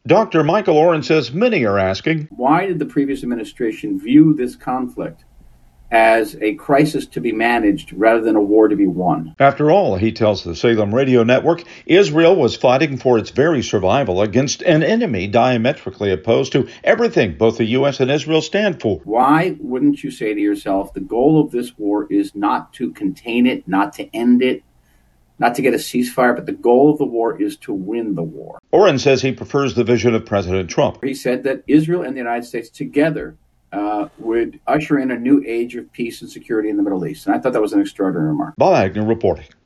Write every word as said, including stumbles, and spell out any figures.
Doctor Michael Oren says many are asking, why did the previous administration view this conflict as a crisis to be managed rather than a war to be won? After all, he tells the Salem Radio Network, Israel was fighting for its very survival against an enemy diametrically opposed to everything both the U S and Israel stand for. Why wouldn't you say to yourself, the goal of this war is not to contain it, not to end it, not to get a ceasefire, but the goal of the war is to win the war? Oren says he prefers the vision of President Trump. He said that Israel and the United States together uh, would usher in a new age of peace and security in the Middle East. And I thought that was an extraordinary remark. Bob Agnew reporting.